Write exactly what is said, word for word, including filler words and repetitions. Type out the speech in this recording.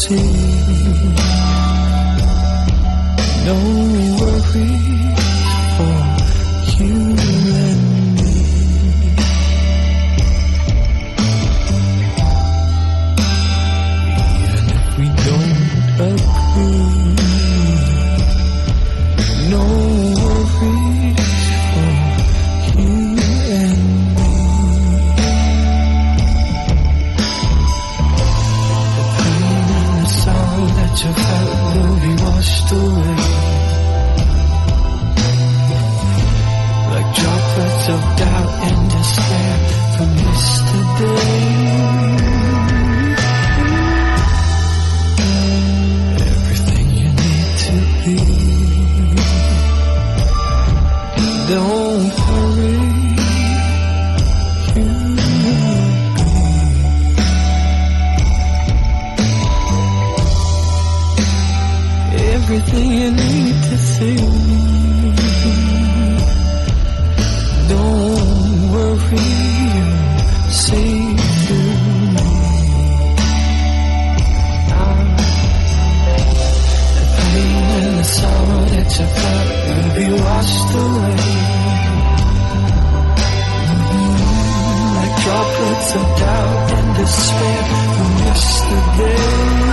see. No worries for you and me. Even if we don't agree, no worries for you and me. The pain and the sorrow that you felt will be washed away. Droplets of doubt and despair from yesterday. Everything you need to be. Don't hurry, you will be. Everything you need to see. Don't worry, you're safe through me. Ah, the pain and the sorrow that you felt will be washed away. Mm-hmm. Like droplets of doubt and despair from yesterday.